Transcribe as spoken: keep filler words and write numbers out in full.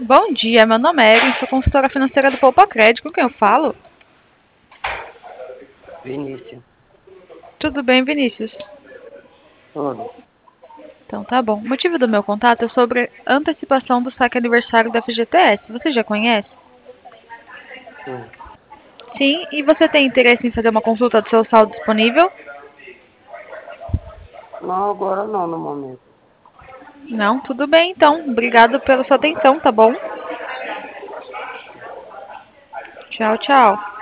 Bom dia, meu nome é Erin, sou consultora financeira do Poupa Crédito. Com quem eu falo? Vinícius, Tudo bem, Vinícius? tudo. Então tá bom. O motivo do meu contato é sobre antecipação do saque aniversário da F G T S. Você já conhece? Sim. Sim, e você tem interesse em fazer uma consulta do seu saldo disponível? Não, agora não, no momento. Não? Tudo bem, então. Obrigado pela sua atenção, tá bom? Tchau, tchau.